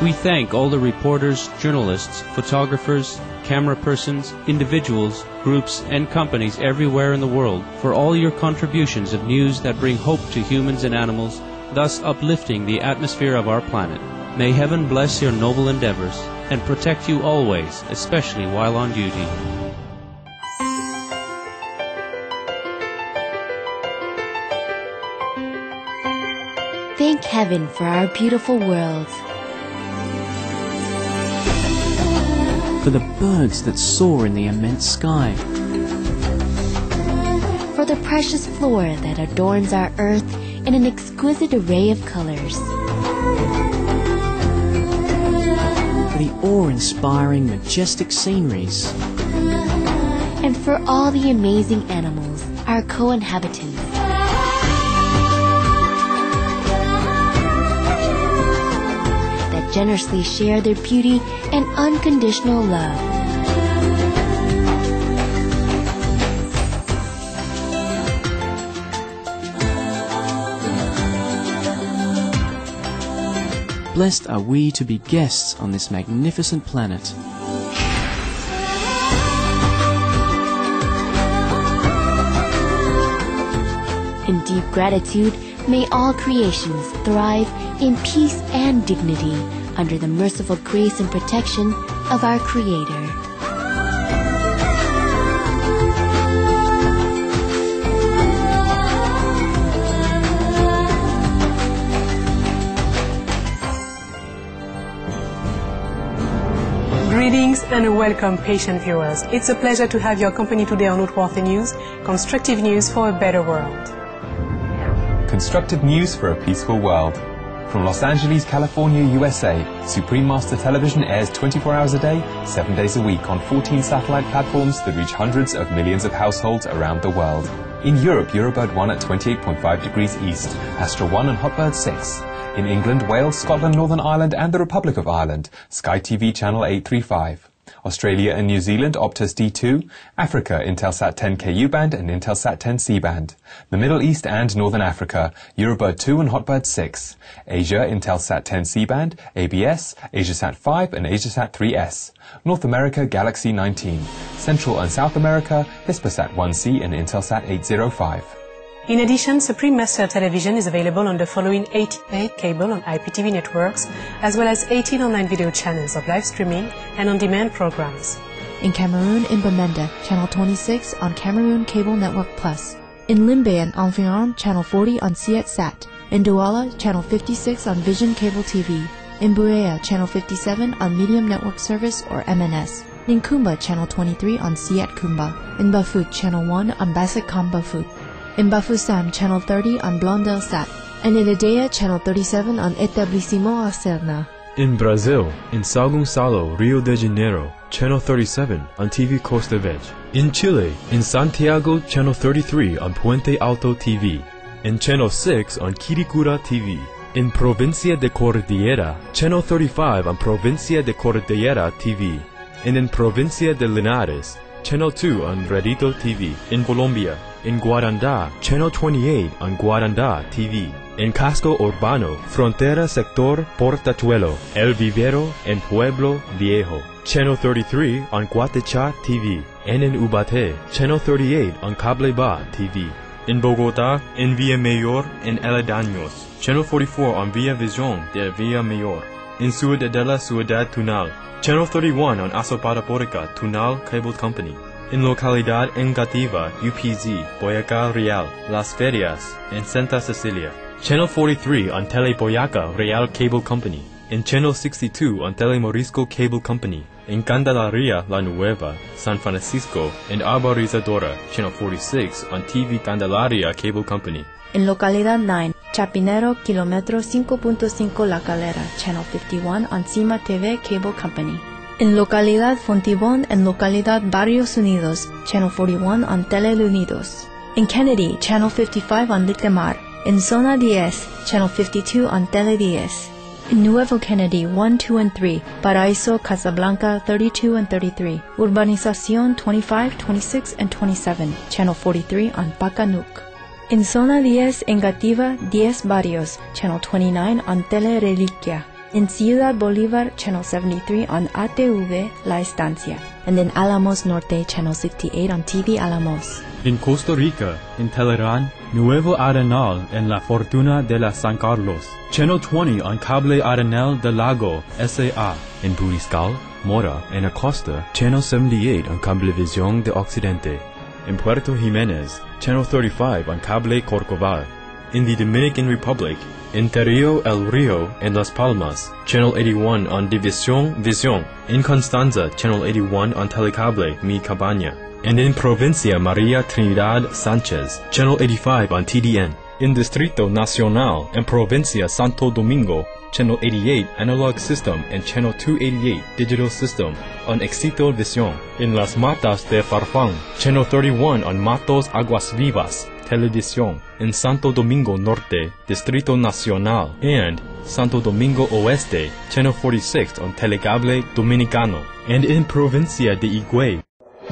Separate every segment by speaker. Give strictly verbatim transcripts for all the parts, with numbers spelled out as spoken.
Speaker 1: We thank all the reporters, journalists, photographers, camera persons, individuals, groups, and companies everywhere in the world for all your contributions of news that bring hope to humans and animals, thus uplifting the atmosphere of our planet. May heaven bless your noble endeavors and protect you always, especially while on duty.
Speaker 2: Thank heaven for our beautiful world.
Speaker 3: For the birds that soar in the immense sky.
Speaker 2: For the precious flora that adorns our earth in an exquisite array of colors.
Speaker 3: For the awe-inspiring, majestic sceneries.
Speaker 2: And for all the amazing animals, our co-inhabitants. That generously share their beauty and unconditional love.
Speaker 3: Blessed are we to be guests on this magnificent planet.
Speaker 2: In deep gratitude, may all creations thrive in peace and dignity under the merciful grace and protection of our Creator.
Speaker 4: Greetings and welcome, patient viewers. It's a pleasure to have your company today on Noteworthy News, constructive news for a better world.
Speaker 5: Constructive news for a peaceful world. From Los Angeles, California, U S A, Supreme Master Television airs twenty-four hours a day, seven days a week on fourteen satellite platforms that reach hundreds of millions of households around the world. In Europe, Eurobird one at twenty-eight point five degrees east, Astra one and Hotbird six. In England, Wales, Scotland, Northern Ireland and the Republic of Ireland, Sky T V channel eight thirty-five. Australia and New Zealand, Optus D two, Africa, Intelsat ten K U band and Intelsat ten C band. The Middle East and Northern Africa, Eurobird two and Hotbird six. Asia, Intelsat ten C band, A B S, Asiasat five and Asiasat three S. North America, Galaxy nineteen. Central and South America, Hispasat one C and Intelsat eight oh five.
Speaker 4: In addition, Supreme Master Television is available on the following eighty-eight cable and I P T V networks, as well as eighteen online video channels of live streaming and on-demand programs.
Speaker 6: In Cameroon, in Bamenda, channel twenty-six on Cameroon Cable Network Plus. In Limbe and Environ, channel forty on CietSat. In Douala, channel fifty-six on Vision Cable T V. In Buea, channel fifty-seven on Medium Network Service or M N S. In Kumba, channel twenty-three on Siet Kumba. In Bafut, channel one on Bassetcom Bafut. In Bafoussam, channel thirty on Blondelsat, and in Edea, channel thirty-seven on Etablissement Acerna.
Speaker 7: In Brazil, in São Gonçalo, Rio de Janeiro, channel thirty-seven on T V Costa Verde. In Chile, in Santiago, channel thirty-three on Puente Alto T V. In channel six on Quiricura T V. In Provincia de Cordillera, channel thirty-five on Provincia de Cordillera T V. And in Provincia de Linares, channel two on Redito T V. In Colombia, in Guaranda, channel twenty-eight on Guaranda T V. In Casco Urbano, Frontera Sector Portachuelo, El Vivero and Pueblo Viejo, channel thirty-three on Guatecha T V. And in Ubate, channel thirty-eight on Cableba T V. In Bogota, in Villa Mayor and Aledaños, channel forty-four on Villa Visión de Villa Mayor. In Ciudadela Ciudad Tunal, channel thirty-one on Azoparaporica Tunal Cable Company. In Localidad Engativa, U P Z, Boyacá Real, Las Ferias, and Santa Cecilia. Channel forty-three on Tele Boyaca Real Cable Company. In Channel sixty-two on Tele Morisco Cable Company. In Candelaria La Nueva, San Francisco, and Arborizadora, Channel forty-six on T V Candelaria Cable Company.
Speaker 6: In Localidad nine, Chapinero, Kilómetro cinco punto cinco La Calera, Channel fifty-one on Cima T V Cable Company. In Localidad Fontibón and Localidad Barrios Unidos, Channel forty-one on Tele Unidos. In Kennedy, Channel fifty-five on Litemar. In Zona ten, Channel fifty-two on Tele ten. In Nuevo Kennedy one, two, and three, Paraíso, Casablanca thirty-two and thirty-three, Urbanización twenty-five, twenty-six, and twenty-seven, Channel forty-three on Pacanuc. In Zona ten, Engativa ten Barrios, Channel twenty-nine on Tele Reliquia. In Ciudad Bolívar, Channel seventy-three on A T V La Estancia. And in Alamos Norte, Channel sixty-eight on T V Alamos.
Speaker 7: In Costa Rica, in Telerán, Nuevo Arenal en La Fortuna de la San Carlos. Channel twenty on Cable Arenal del Lago, S A A. In Puriscal, Mora, and Acosta, Channel seventy-eight on Cablevisión de Occidente. In Puerto Jiménez, Channel thirty-five on Cable Corcovado. In the Dominican Republic, in Terrio El Rio and Las Palmas, Channel eighty-one on División Visión. In Constanza, Channel eighty-one on Telecable Mi Cabaña. And in Provincia María Trinidad Sánchez, Channel eighty-five on T D N. In Distrito Nacional and Provincia Santo Domingo, Channel eighty-eight Analog System and Channel two eighty-eight Digital System on Éxito Visión. In Las Matas de Farfán, Channel thirty-one on Matos Aguas Vivas Televisión. In Santo Domingo Norte, Distrito Nacional, and Santo Domingo Oeste, Channel forty-six on Telecable Dominicano. And in Provincia de Higüey.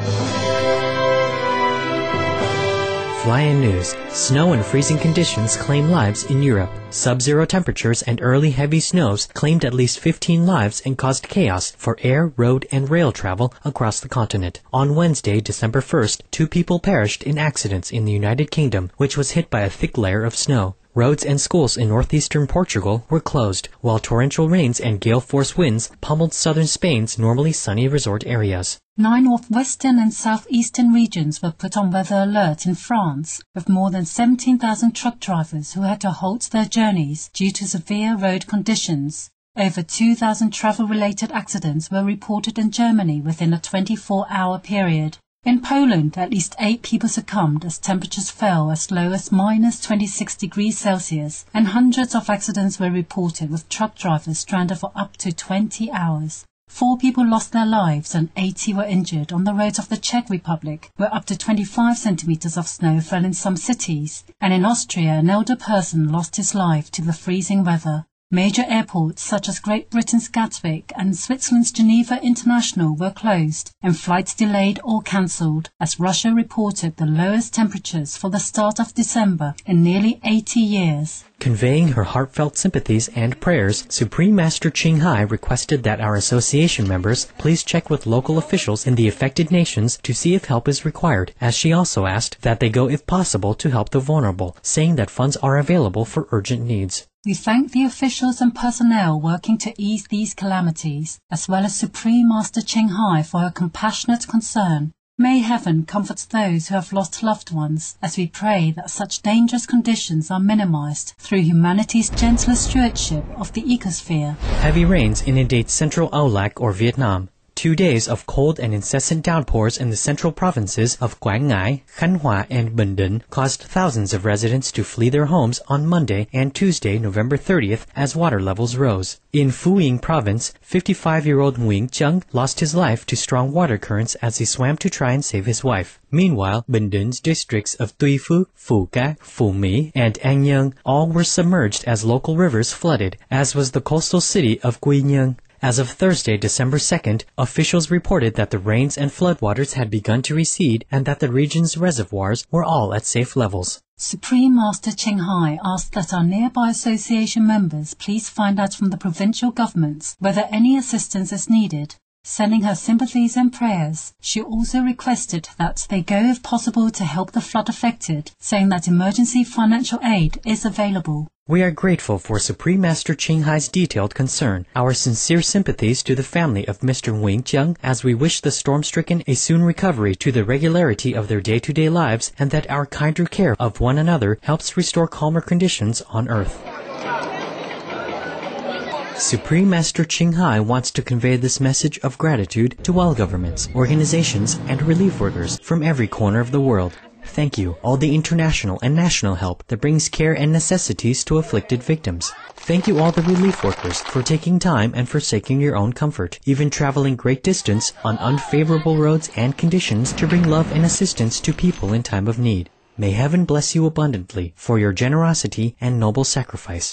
Speaker 8: Fly-in news. Snow and freezing conditions claim lives in Europe. Sub-zero temperatures and early heavy snows claimed at least fifteen lives and caused chaos for air, road, and rail travel across the continent. On Wednesday, December first, two people perished in accidents in the United Kingdom, which was hit by a thick layer of snow. Roads and schools in northeastern Portugal were closed, while torrential rains and gale-force winds pummeled southern Spain's normally sunny resort areas.
Speaker 9: Nine northwestern and southeastern regions were put on weather alert in France, with more than seventeen thousand truck drivers who had to halt their journeys due to severe road conditions. Over two thousand travel-related accidents were reported in Germany within a twenty-four hour period. In Poland, at least eight people succumbed as temperatures fell as low as minus twenty-six degrees Celsius, and hundreds of accidents were reported with truck drivers stranded for up to twenty hours. Four people lost their lives and eighty were injured on the roads of the Czech Republic, where up to twenty-five centimeters of snow fell in some cities, and in Austria an elder person lost his life to the freezing weather. Major airports such as Great Britain's Gatwick and Switzerland's Geneva International were closed and flights delayed or cancelled, as Russia reported the lowest temperatures for the start of December in nearly eighty years.
Speaker 8: Conveying her heartfelt sympathies and prayers, Supreme Master Ching Hai requested that our association members please check with local officials in the affected nations to see if help is required, as she also asked that they go if possible to help the vulnerable, saying that funds are available for urgent needs.
Speaker 9: We thank the officials and personnel working to ease these calamities, as well as Supreme Master Ching Hai for her compassionate concern. May heaven comfort those who have lost loved ones, as we pray that such dangerous conditions are minimized through humanity's gentle stewardship of the ecosphere.
Speaker 8: Heavy rains inundate central Aulac or Vietnam. Two days of cold and incessant downpours in the central provinces of Quảng Ngãi, Khánh Hòa, and Bình Định caused thousands of residents to flee their homes on Monday and Tuesday, November thirtieth, as water levels rose. In Phú Yên province, fifty-five-year-old Nguyen Chung lost his life to strong water currents as he swam to try and save his wife. Meanwhile, Bình Định districts of Tuy Phước, Phù Cát, Phú Mỹ, and An Nhơn all were submerged as local rivers flooded, as was the coastal city of Quy Nhơn. As of Thursday, December second, officials reported that the rains and floodwaters had begun to recede and that the region's reservoirs were all at safe levels.
Speaker 9: Supreme Master Ching Hai asked that our nearby association members please find out from the provincial governments whether any assistance is needed. Sending her sympathies and prayers, she also requested that they go if possible to help the flood affected, saying that emergency financial aid is available.
Speaker 8: We are grateful for Supreme Master Ching Hai's detailed concern. Our sincere sympathies to the family of Mister Nguyen Chung, as we wish the storm-stricken a soon recovery to the regularity of their day-to-day lives, and that our kinder care of one another helps restore calmer conditions on earth. Supreme Master Ching Hai wants to convey this message of gratitude to all governments, organizations, and relief workers from every corner of the world. Thank you, all the international and national help that brings care and necessities to afflicted victims. Thank you, all the relief workers, for taking time and forsaking your own comfort, even traveling great distance on unfavorable roads and conditions to bring love and assistance to people in time of need. May heaven bless you abundantly for your generosity and noble sacrifice.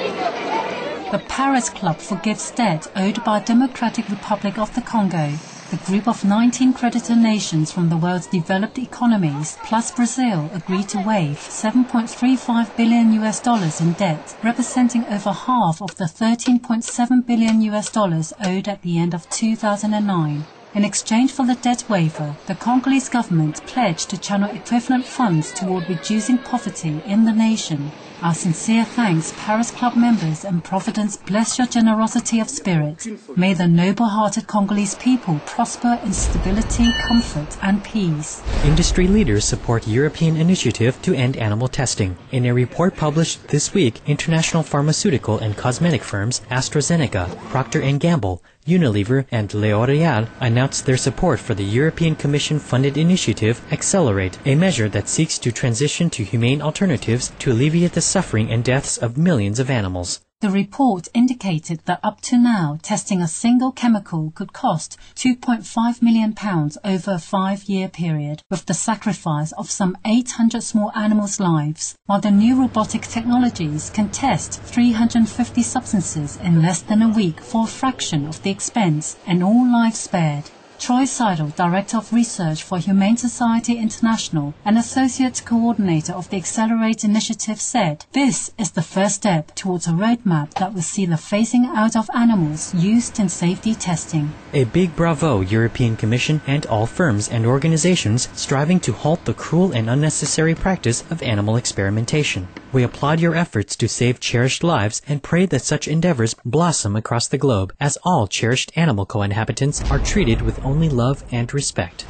Speaker 9: The Paris Club forgives debt owed by Democratic Republic of the Congo. the group of nineteen creditor nations from the world's developed economies, plus Brazil, agreed to waive seven point three five billion U S dollars in debt, representing over half of the thirteen point seven billion U S dollars owed at the end of two thousand nine. In exchange for the debt waiver, the Congolese government pledged to channel equivalent funds toward reducing poverty in the nation. Our sincere thanks, Paris Club members, and Providence bless your generosity of spirit. May the noble-hearted Congolese people prosper in stability, comfort, and peace.
Speaker 8: Industry leaders support European initiative to end animal testing. In a report published this week, international pharmaceutical and cosmetic firms AstraZeneca, Procter and Gamble, Unilever, and L'Oréal announced their support for the European Commission-funded initiative Accelerate, a measure that seeks to transition to humane alternatives to alleviate the suffering and deaths of millions of animals.
Speaker 9: The report indicated that up to now, testing a single chemical could cost two point five million pounds over a five-year period, with the sacrifice of some eight hundred small animals' lives, while the new robotic technologies can test three hundred fifty substances in less than a week for a fraction of the expense, and all lives spared. Troy Seidel, Director of Research for Humane Society International and Associate Coordinator of the Accelerate Initiative, said, "This is the first step towards a roadmap that will see the phasing out of animals used in safety testing."
Speaker 8: A big bravo, European Commission and all firms and organizations striving to halt the cruel and unnecessary practice of animal experimentation. We applaud your efforts to save cherished lives and pray that such endeavors blossom across the globe, as all cherished animal co-inhabitants are treated with only love and respect.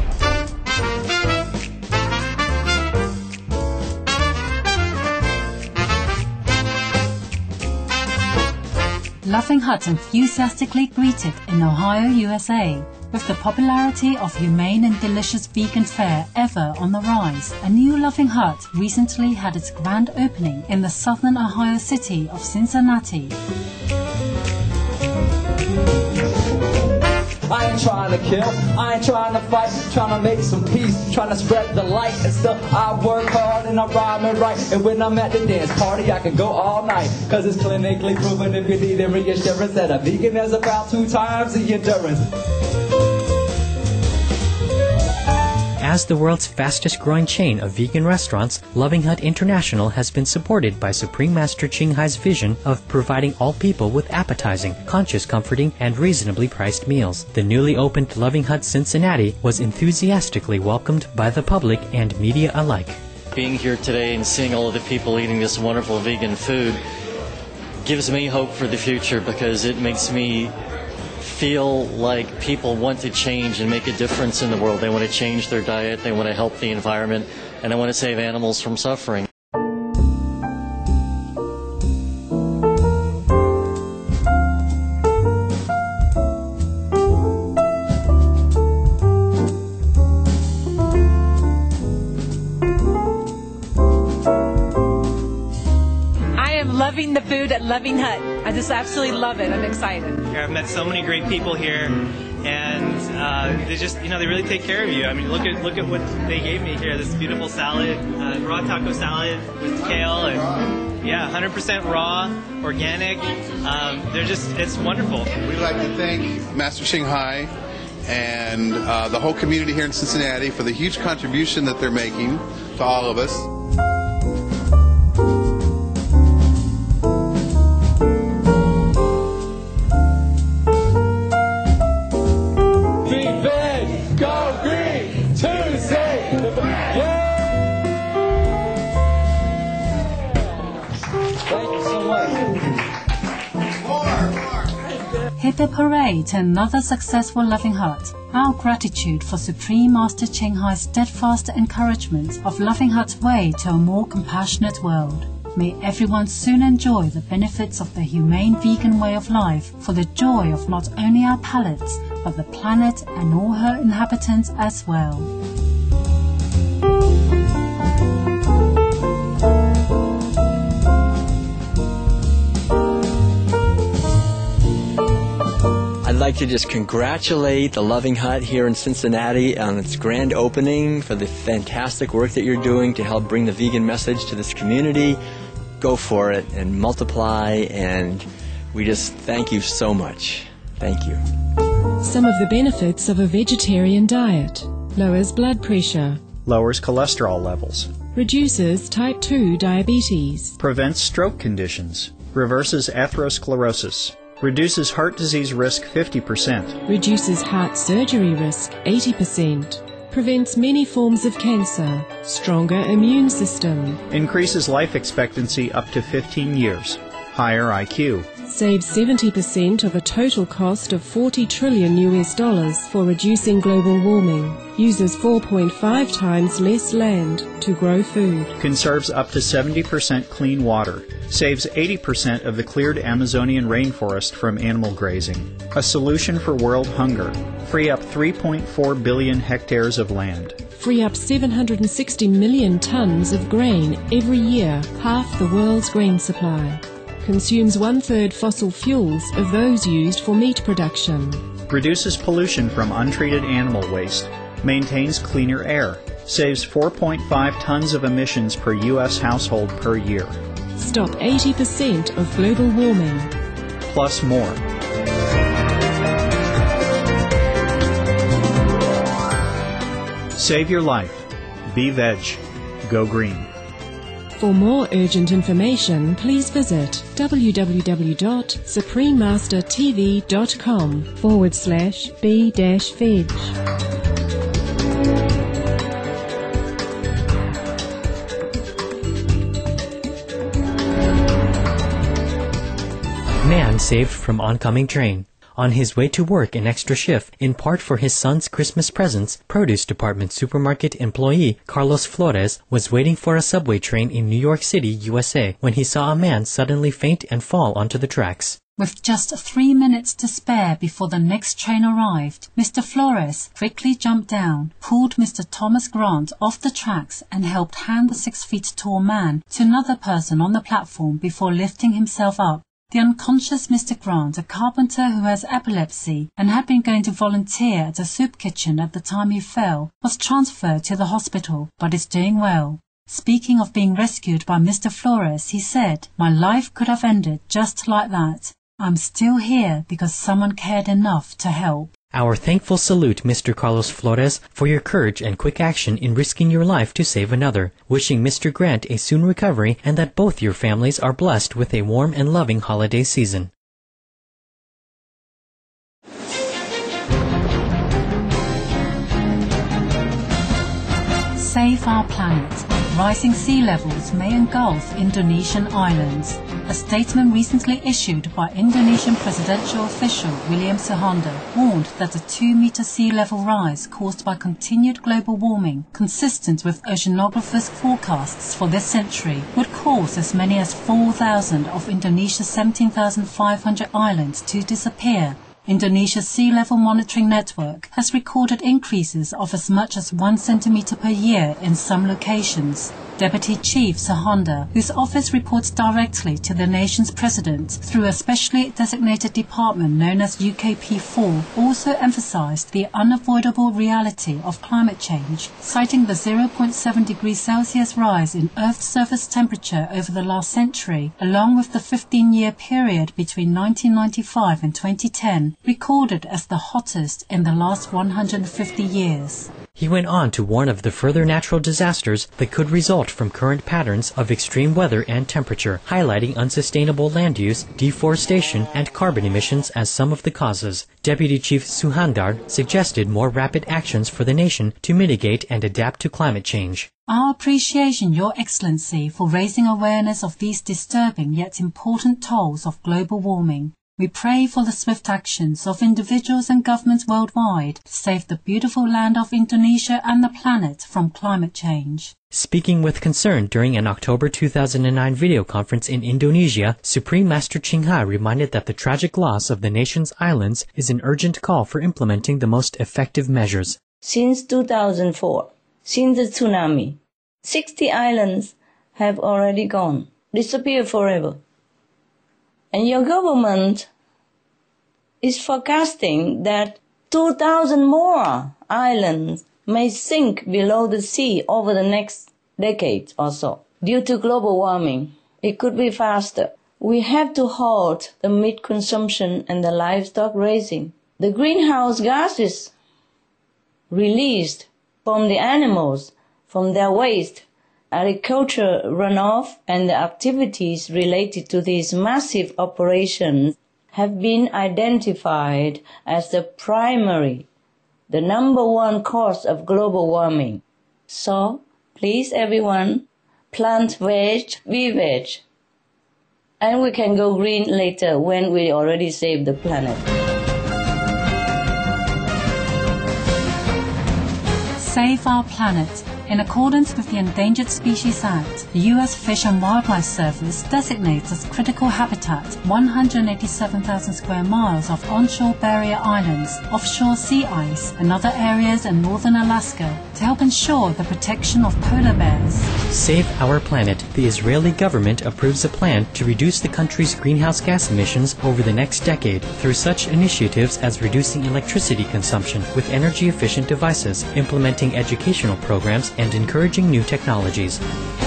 Speaker 9: Laughing Hut enthusiastically greeted in Ohio, U S A. With the popularity of humane and delicious vegan fare ever on the rise, a new Laughing Hut recently had its grand opening in the southern Ohio city of Cincinnati.
Speaker 10: I ain't trying to kill, I ain't trying to fight, trying to make some peace, trying to spread the light, and still I work hard and I rhyme and write, and when I'm at the dance party I can go all night, cause it's clinically proven if you need a reassurance that a vegan has about two times the endurance.
Speaker 8: As the world's fastest-growing chain of vegan restaurants, Loving Hut International has been supported by Supreme Master Ching Hai's vision of providing all people with appetizing, conscious, comforting, and reasonably priced meals. The newly opened Loving Hut Cincinnati was enthusiastically welcomed by the public and media alike.
Speaker 11: Being here today and seeing all of the people eating this wonderful vegan food gives me hope for the future, because it makes me feel like people want to change and make a difference in the world. They want to change their diet, they want to help the environment, and they want to save animals from suffering.
Speaker 12: Loving the food at Loving Hut. I just absolutely love it. I'm excited.
Speaker 13: I've met so many great people here, and uh, they just, you know, they really take care of you. I mean, look at look at what they gave me here. This beautiful salad, uh, raw taco salad with kale, and yeah, one hundred percent raw, organic. Um, they're just, it's wonderful.
Speaker 14: We'd like to thank Master Ching Hai and uh, the whole community here in Cincinnati for the huge contribution that they're making to all of us.
Speaker 9: Hip hooray to another successful Loving Hut. Our gratitude for Supreme Master Ching Hai's steadfast encouragement of Loving Hut's way to a more compassionate world. May everyone soon enjoy the benefits of the humane vegan way of life for the joy of not only our palates, but the planet and all her inhabitants as well.
Speaker 15: I'd like to just congratulate the Loving Hut here in Cincinnati on its grand opening, for the fantastic work that you're doing to help bring the vegan message to this community. Go for it and multiply, and we just thank you so much. Thank you.
Speaker 16: Some of the benefits of a vegetarian diet: lowers blood pressure,
Speaker 17: lowers cholesterol levels,
Speaker 16: reduces type two diabetes,
Speaker 17: prevents stroke conditions, reverses atherosclerosis, reduces heart disease risk fifty percent,
Speaker 16: reduces heart surgery risk eighty percent, prevents many forms of cancer, stronger immune system,
Speaker 17: increases life expectancy up to fifteen years, higher I Q,
Speaker 16: saves seventy percent of a total cost of forty trillion U S dollars for reducing global warming, uses four point five times less land to grow food,
Speaker 17: conserves up to seventy percent clean water, saves eighty percent of the cleared Amazonian rainforest from animal grazing, a solution for world hunger, free up three point four billion hectares of land,
Speaker 16: free up seven hundred sixty million tons of grain every year, half the world's grain supply, consumes one-third fossil fuels of those used for meat production,
Speaker 17: reduces pollution from untreated animal waste, maintains cleaner air, saves four point five tons of emissions per U S household per year.
Speaker 16: Stop eighty percent of global warming.
Speaker 17: Plus more. Save your life. Be veg. Go green.
Speaker 16: For more urgent information, please visit www.suprememastertv.com forward slash b dash veg.
Speaker 8: Man saved from oncoming train. On his way to work an extra shift, in part for his son's Christmas presents, Produce Department supermarket employee Carlos Flores was waiting for a subway train in New York City, U S A, when he saw a man suddenly faint and fall onto the tracks.
Speaker 9: With just three minutes to spare before the next train arrived, Mister Flores quickly jumped down, pulled Mister Thomas Grant off the tracks and helped hand the six feet tall man to another person on the platform before lifting himself up. The unconscious Mister Grant, a carpenter who has epilepsy and had been going to volunteer at a soup kitchen at the time he fell, was transferred to the hospital, but is doing well. Speaking of being rescued by Mister Flores, he said, "My life could have ended just like that. I'm still here because someone cared enough to help."
Speaker 8: Our thankful salute, Mister Carlos Flores, for your courage and quick action in risking your life to save another. Wishing Mister Grant a soon recovery and that both your families are blessed with a warm and loving holiday season.
Speaker 9: Save our planet. Rising sea levels may engulf Indonesian islands. A statement recently issued by Indonesian presidential official William Suharto warned that a two-meter sea level rise caused by continued global warming, consistent with oceanographers' forecasts for this century, would cause as many as four thousand of Indonesia's seventeen thousand five hundred islands to disappear. Indonesia's Sea Level Monitoring Network has recorded increases of as much as one centimeter per year in some locations. Deputy Chief Suharto, whose office reports directly to the nation's president through a specially designated department known as U K P four, also emphasized the unavoidable reality of climate change, citing the zero point seven degrees Celsius rise in Earth's surface temperature over the last century, along with the fifteen-year period between nineteen ninety-five and twenty ten, recorded as the hottest in the last one hundred fifty years.
Speaker 8: He went on to warn of the further natural disasters that could result from current patterns of extreme weather and temperature, highlighting unsustainable land use, deforestation, and carbon emissions as some of the causes. Deputy Chief Suharto suggested more rapid actions for the nation to mitigate and adapt to climate change.
Speaker 9: Our appreciation, Your Excellency, for raising awareness of these disturbing yet important tolls of global warming. We pray for the swift actions of individuals and governments worldwide to save the beautiful land of Indonesia and the planet from climate change.
Speaker 8: Speaking with concern during an October two thousand nine video conference in Indonesia, Supreme Master Ching Hai reminded that the tragic loss of the nation's islands is an urgent call for implementing the most effective measures.
Speaker 18: Since two thousand four, since the tsunami, sixty islands have already gone, disappeared forever. And your government is forecasting that two thousand more islands may sink below the sea over the next decade or so. Due to global warming, it could be faster. We have to halt the meat consumption and the livestock raising. The greenhouse gases released from the animals, from their waste, agriculture runoff, and the activities related to these massive operations have been identified as the primary, the number one cause of global warming. So, please everyone, plant veg, be veg. And we can go green later when we already saved the planet.
Speaker 9: Save our planet. In accordance with the Endangered Species Act, the U S Fish and Wildlife Service designates as critical habitat one hundred eighty-seven thousand square miles of onshore barrier islands, offshore sea ice, and other areas in northern Alaska to help ensure the protection of polar bears.
Speaker 8: Save Our Planet. The Israeli government approves a plan to reduce the country's greenhouse gas emissions over the next decade through such initiatives as reducing electricity consumption with energy-efficient devices, implementing educational programs, and encouraging new technologies.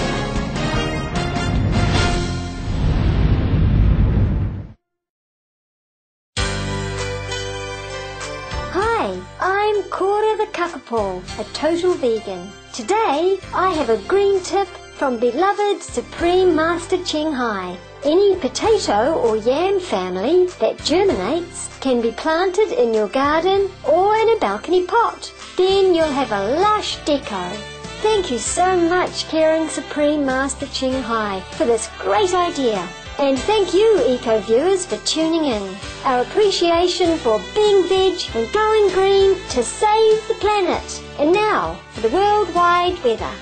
Speaker 19: Hi, I'm Cora the Kakapo, a total vegan. Today, I have a green tip from beloved Supreme Master Ching Hai. Any potato or yam family that germinates can be planted in your garden or in a balcony pot. Then you'll have a lush deco. Thank you so much, Caring Supreme Master Ching Hai, for this great idea. And thank you, eco-viewers, for tuning in. Our appreciation for being veg and going green to save the planet. And now, for the worldwide weather.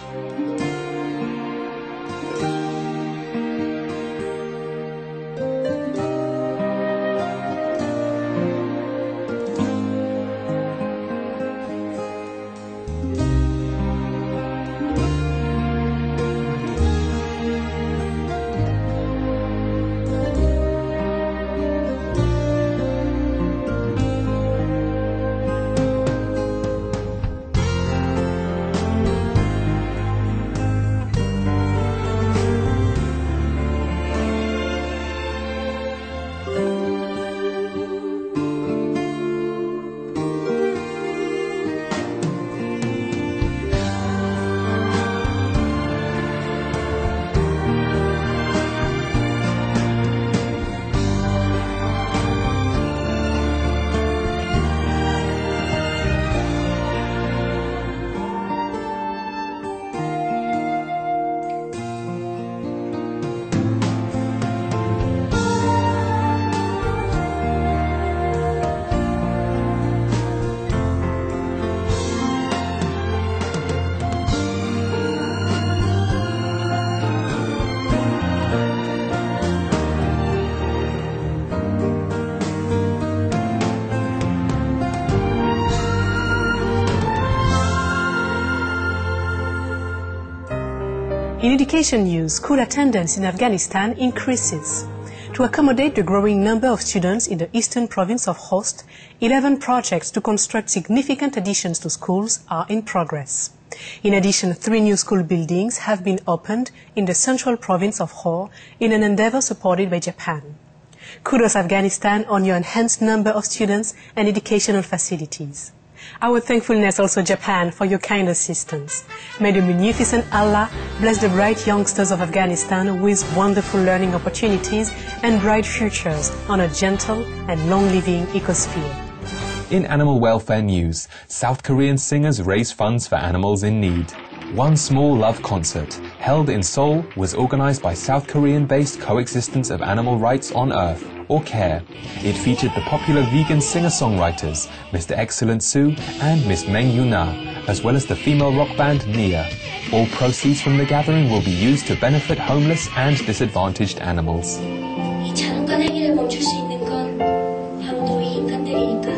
Speaker 4: In education news, school attendance in Afghanistan increases. To accommodate the growing number of students in the eastern province of Khost, eleven projects to construct significant additions to schools are in progress. In addition, three new school buildings have been opened in the central province of Khor in an endeavor supported by Japan. Kudos Afghanistan on your enhanced number of students and educational facilities. Our thankfulness also Japan for your kind assistance. May the munificent Allah bless the bright youngsters of Afghanistan with wonderful learning opportunities and bright futures on a gentle and long-living ecosphere.
Speaker 5: In animal welfare news, South Korean singers raise funds for animals in need. One Small Love concert, held in Seoul, was organized by South Korean-based Coexistence of Animal Rights on Earth, or CARE. It featured the popular vegan singer-songwriters, Mister Excellent Sue and Miss Meng Yuna, as well as the female rock band Nia. All proceeds from the gathering will be used to benefit homeless and disadvantaged animals.
Speaker 19: 이 자동간 행위를 멈출 수 있는 건 바로 너희 인간들이니까.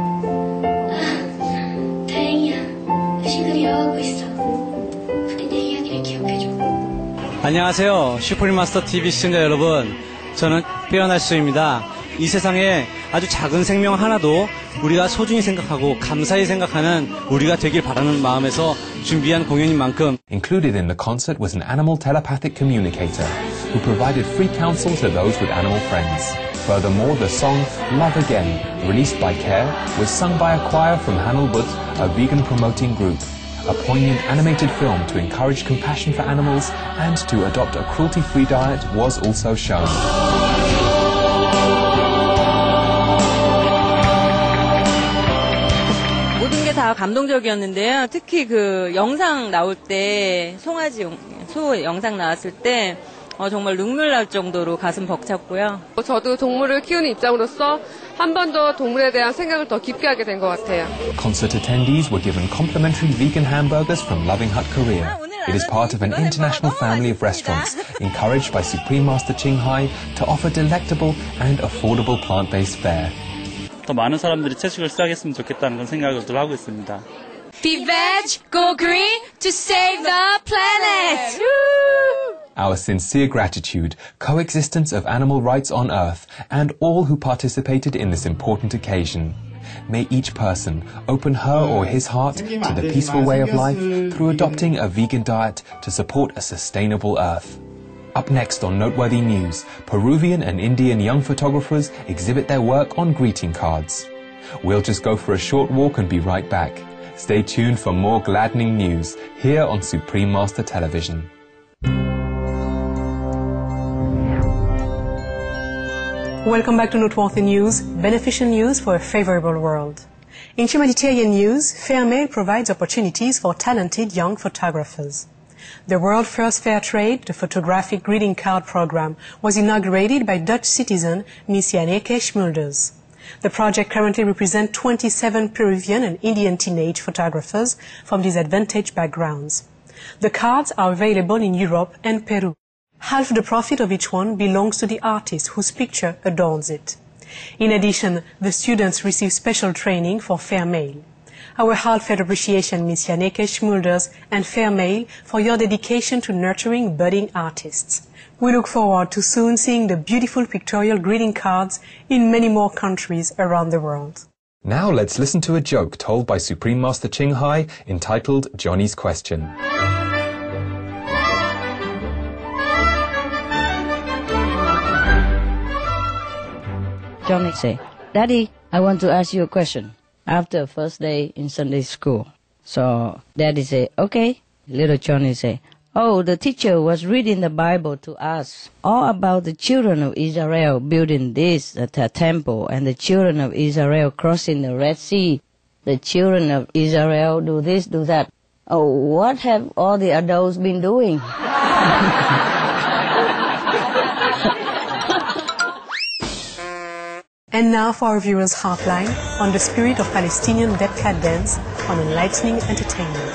Speaker 19: 아, 다행이야. 의식을 이어가고 있어. 부디 내 이야기를 기억해줘.
Speaker 20: 안녕하세요. 슈프림마스터 티비 시청자 여러분. 저는 빼어날수입니다. 이 세상에 아주 작은 생명 하나도 우리가 소중히 생각하고 감사히 생각하는 우리가 되길 바라는 마음에서 준비한 공연인 만큼
Speaker 5: Included in the concert was an animal telepathic communicator who provided free counsel to those with animal friends. Furthermore, the song Love Again, released by CARE, was sung by a choir from Hanelbut, a vegan-promoting group. A poignant animated film to encourage compassion for animals and to adopt a cruelty-free diet was also shown.
Speaker 21: 모든 게 다 감동적이었는데요. 특히 그 영상 나올 때 송아지 소 영상 나왔을 때 어, 정말 눈물 날 정도로 가슴 벅찼고요.
Speaker 22: 저도 동물을 키우는 입장으로서 한 번 더 동물에 대한 생각을 더 깊게 하게 된 것 같아요.
Speaker 5: Concert attendees were given complimentary vegan hamburgers from Loving Hut Korea. It is part of an international family of restaurants encouraged by Supreme Master Ching Hai to offer delectable and affordable plant-based fare.
Speaker 23: 더 많은 사람들이 채식을 시작했으면 좋겠다는 그런 생각을 늘 하고 있습니다.
Speaker 24: Be veg, go green to save the planet!
Speaker 5: Our sincere gratitude, coexistence of animal rights on Earth, and all who participated in this important occasion. May each person open her or his heart to the peaceful way of life through adopting a vegan diet to support a sustainable Earth. Up next on Noteworthy News, Peruvian and Indian young photographers exhibit their work on greeting cards. We'll just go for a short walk and be right back. Stay tuned for more gladdening news here on Supreme Master Television.
Speaker 4: Welcome back to Noteworthy News, beneficial news for a favorable world. In humanitarian news, Fairmail provides opportunities for talented young photographers. The world's first fair trade, the photographic greeting card program, was inaugurated by Dutch citizen Miss Janneke Schmulders. The project currently represents twenty-seven Peruvian and Indian teenage photographers from disadvantaged backgrounds. The cards are available in Europe and Peru. Half the profit of each one belongs to the artist whose picture adorns it. In addition, the students receive special training for Fairmail. Our heartfelt appreciation, Miss Janneke Schmulders and Fairmail, for your dedication to nurturing budding artists. We look forward to soon seeing the beautiful pictorial greeting cards in many more countries around the world.
Speaker 5: Now let's listen to a joke told by Supreme Master Ching Hai entitled Johnny's Question.
Speaker 18: Johnny say, Daddy, I want to ask you a question. After first day in Sunday school. So Daddy say, okay. Little Johnny say, oh, the teacher was reading the Bible to us all about the children of Israel building this, the temple, and the children of Israel crossing the Red Sea. The children of Israel do this, do that. Oh, what have all the adults been doing?
Speaker 4: And now for our viewers' Heartline on the spirit of Palestinian Dead Cat Dance on Enlightening Entertainment.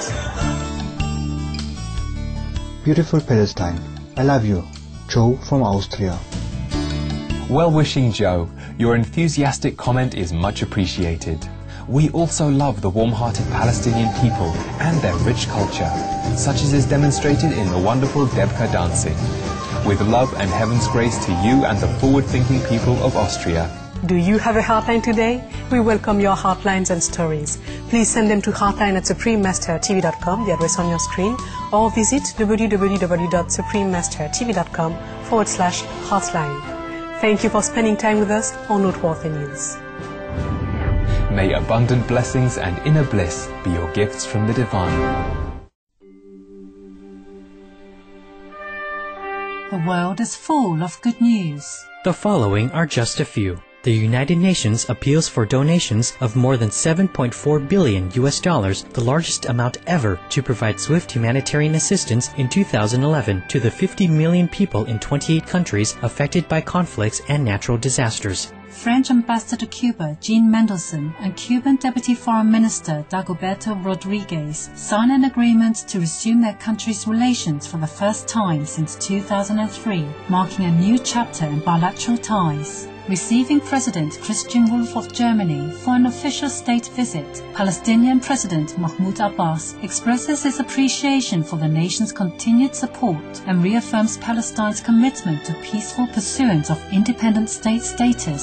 Speaker 25: Beautiful Palestine, I love you. Joe from Austria.
Speaker 5: Well-wishing Joe, your enthusiastic comment is much appreciated. We also love the warm-hearted Palestinian people and their rich culture, such as is demonstrated in the wonderful Debka dancing. With love and heaven's grace to you and the forward-thinking people of Austria.
Speaker 4: Do you have a Heartline today? We welcome your Heartlines and stories. Please send them to heartline at supreme master t v dot com, the address on your screen, or visit w w w dot supreme master t v dot com forward slash Heartline. Thank you for spending time with us on Noteworthy News.
Speaker 5: May abundant blessings and inner bliss be your gifts from the divine.
Speaker 9: The world is full of good news.
Speaker 8: The following are just a few. The United Nations appeals for donations of more than seven point four billion U S dollars, the largest amount ever, to provide swift humanitarian assistance in two thousand eleven to the fifty million people in twenty-eight countries affected by conflicts and natural disasters.
Speaker 9: French Ambassador to Cuba, Jean Mendelson, and Cuban Deputy Foreign Minister, Dagoberto Rodriguez, signed an agreement to resume their countries' relations for the first time since two thousand three, marking a new chapter in bilateral ties. Receiving President Christian Wolff of Germany for an official state visit, Palestinian President Mahmoud Abbas expresses his appreciation for the nation's continued support and reaffirms Palestine's commitment to peaceful pursuance of independent state status.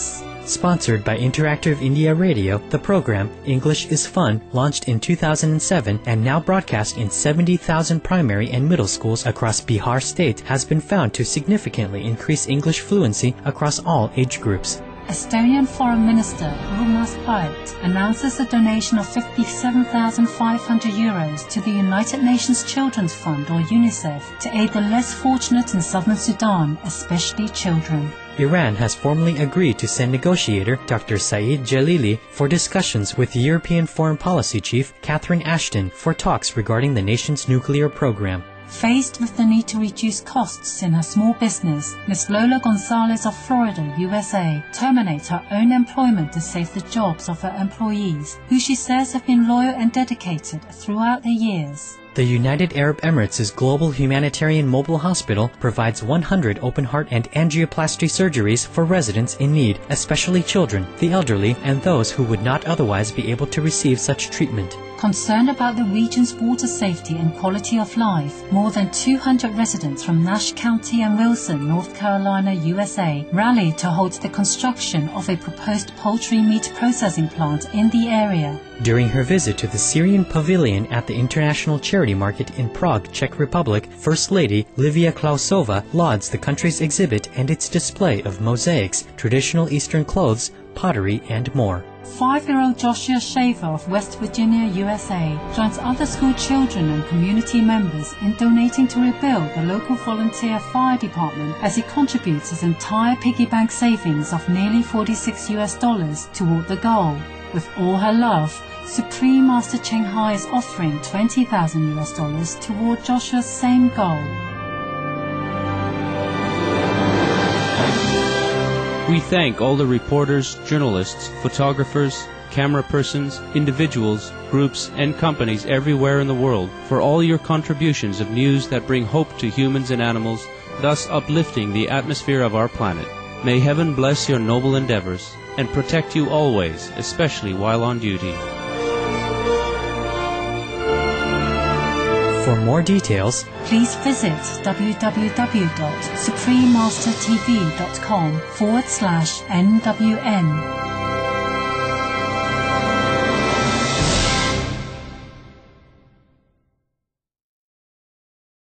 Speaker 8: Sponsored by Interactive India Radio, the program English is Fun launched in two thousand seven and now broadcast in seventy thousand primary and middle schools across Bihar state has been found to significantly increase English fluency across all age groups.
Speaker 9: Estonian Foreign Minister Urmas Paet announces a donation of fifty-seven thousand five hundred euros to the United Nations Children's Fund, or UNICEF, to aid the less fortunate in southern Sudan, especially children.
Speaker 8: Iran has formally agreed to send negotiator Doctor Saeed Jalili for discussions with European Foreign Policy Chief Catherine Ashton for talks regarding the nation's nuclear program.
Speaker 9: Faced with the need to reduce costs in her small business, Miz Lola Gonzalez of Florida, U S A, terminates her own employment to save the jobs of her employees, who she says have been loyal and dedicated throughout the years.
Speaker 8: The United Arab Emirates' global humanitarian mobile hospital provides one hundred open-heart and angioplasty surgeries for residents in need, especially children, the elderly, and those who would not otherwise be able to receive such treatment.
Speaker 9: Concerned about the region's water safety and quality of life, more than two hundred residents from Nash County and Wilson, North Carolina, U S A, rallied to halt the construction of a proposed poultry meat processing plant in the area.
Speaker 8: During her visit to the Syrian Pavilion at the International Charity Market in Prague, Czech Republic, First Lady Livia Klausova lauds the country's exhibit and its display of mosaics, traditional Eastern clothes, pottery, and more.
Speaker 9: Five-year-old Joshua Shaver of West Virginia, U S A, joins other school children and community members in donating to rebuild the local volunteer fire department as he contributes his entire piggy bank savings of nearly forty-six U S dollars toward the goal. With all her love, Supreme Master Ching Hai is offering twenty thousand U S dollars toward Joshua's same goal.
Speaker 1: We thank all the reporters, journalists, photographers, camera persons, individuals, groups, and companies everywhere in the world for all your contributions of news that bring hope to humans and animals, thus uplifting the atmosphere of our planet. May heaven bless your noble endeavors and protect you always, especially while on duty.
Speaker 8: For more details,
Speaker 9: please visit www.suprememastertv.com forward slash NWN.